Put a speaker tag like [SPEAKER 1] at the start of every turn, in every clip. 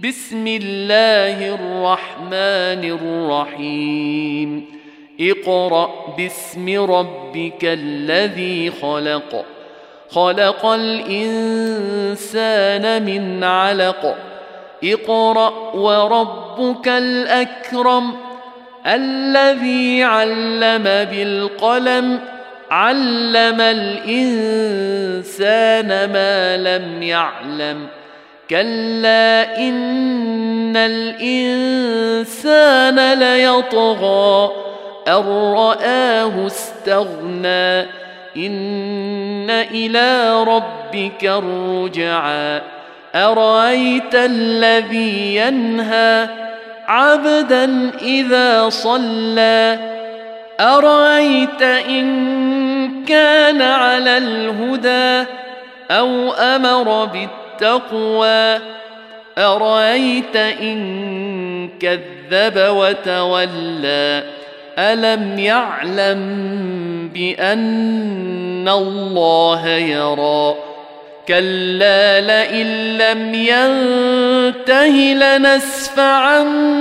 [SPEAKER 1] بسم الله الرحمن الرحيم اقرأ باسم ربك الذي خلق خلق الإنسان من علق اقرأ وربك الأكرم الذي علم بالقلم علم الإنسان ما لم يعلم كلا إن الإنسان ليطغى أن رآه استغنى إن إلى ربك الرجعى أرأيت الذي ينهى عبدا إذا صلى أرأيت إن كان على الهدى أو أمر بالتقوى أرأيت إن كذب وتولى ألم يعلم بأن الله يرى كلا لئن لم ينته لنسفعا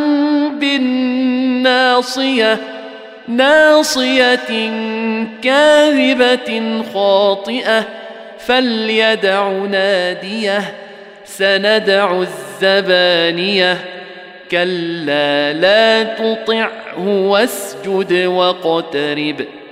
[SPEAKER 1] بالناصية ناصية كاذبة خاطئة فليدع ناديه سندع الزبانية كلا لا تطعه واسجد واقترب